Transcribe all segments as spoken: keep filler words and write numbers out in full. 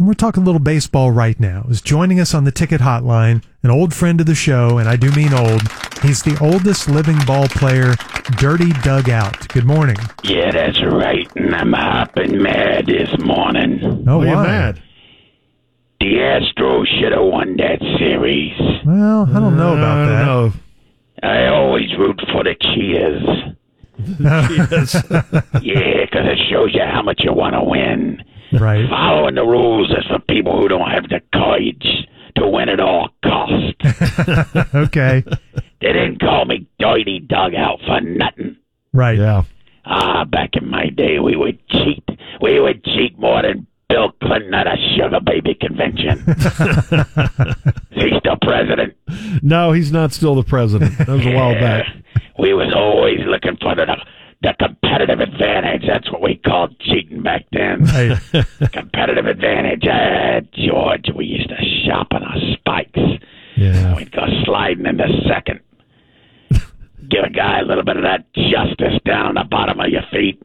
we're talking a little baseball right now, is joining us on the ticket hotline, an old friend of the show, and I do mean old. He's the oldest living ball player, Dirty Doug Out. Good morning. Yeah, that's right, and I'm hopping mad this morning. Oh, Why why? you mad? The Astros should have won that series. Well, I don't know about I that. don't know. I always root for the Cheers. Yes. Yeah, because it shows you how much you want to win. Right. Following the rules is for people who don't have the courage to win at all cost. Okay. They didn't call me Dirty Doug Out for nothing. Right. Yeah. Ah, back in my day, we would cheat. We would cheat more than Bill Clinton at a sugar baby convention. Is he still president? No, he's not still the president. That was a while back. We was always looking for the the competitive advantage. That's what we called cheating back then. Right. Competitive advantage. Uh, George, we used to shop on our spikes. Yeah. We'd go sliding into second. Give a guy a little bit of that justice down on the bottom of your feet.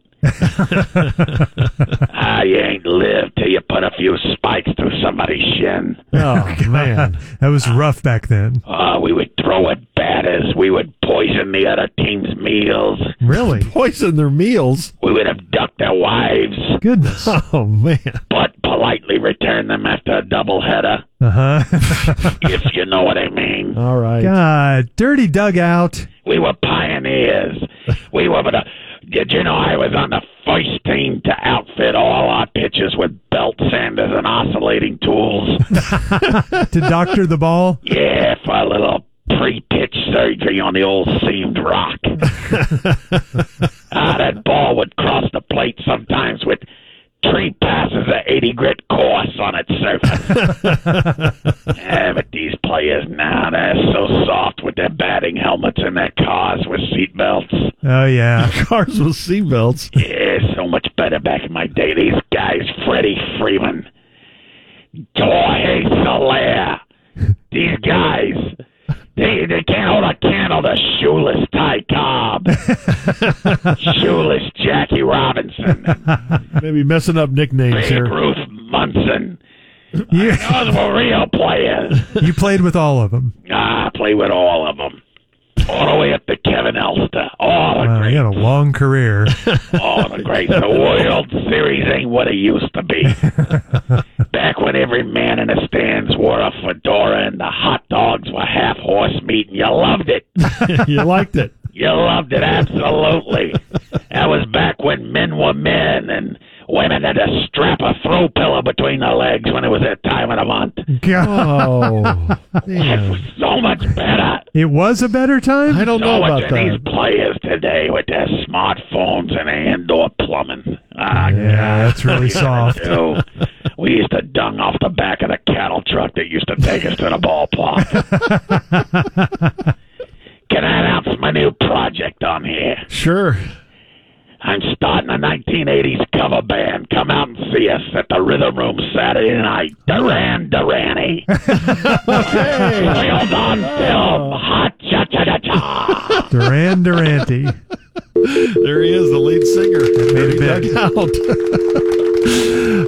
Ah, you ain't lived till you put a few spikes through somebody's shin. Oh, man. That was rough back then. Uh, we would throw at batters. We would poison the other team's meals. Really? Poison their meals. We would abduct their wives, Goodness. Oh, man. but politely return them after a doubleheader, Uh-huh. if you know what I mean. All right. God, Dirty Doug Out. We were pioneers. We were the... Did you know I was on the first team to outfit all our pitchers with belt sanders and oscillating tools? To doctor the ball? Yeah, for a little pre-pitch surgery on the old seamed rock. Ah, that ball would cross the plate sometimes with three passes of eighty grit course on its surface. Yeah, but these players now, they're so soft with their batting helmets and their cars with seat belts. Oh, yeah. Cars with seatbelts. Yeah, so much better back in my day. These guys, Freddie Freeman, Jorge Soler, these guys, they, they can't hold a candle to Shoeless Ty Cobb, Shoeless Jackie Robinson, Maybe messing up nicknames Babe here. Ruth Munson. You, Those were real players. you played with all of them. Ah, I play with all of them. All the way up to Kevin Elster. All the Wow, greats. you had a long career. All the greats. The World Series ain't what it used to be. Back when every man in the stands wore a fedora and the hot dogs were half horse meat, and you loved it. You liked it. You loved it, absolutely. That was back when men were men and women had to strap a throw pillow between their legs when it was that time of the month. God, Oh, It was man. so much better. it was a better time? I don't So know much about of these that. players today with their smartphones and indoor plumbing. Ah, Yeah, that's really soft. Too. We used to dung off the back of the cattle truck that used to take us to the ballpark. Can I announce my new project on here? Sure. I'm starting a nineteen eighties cover band. Come out and see us at the Rhythm Room Saturday night. Duran Durani. Filmed on film. Hot cha cha cha cha. Duran Durante. There he is, the lead singer. Made a Dirty bit. Doug Out.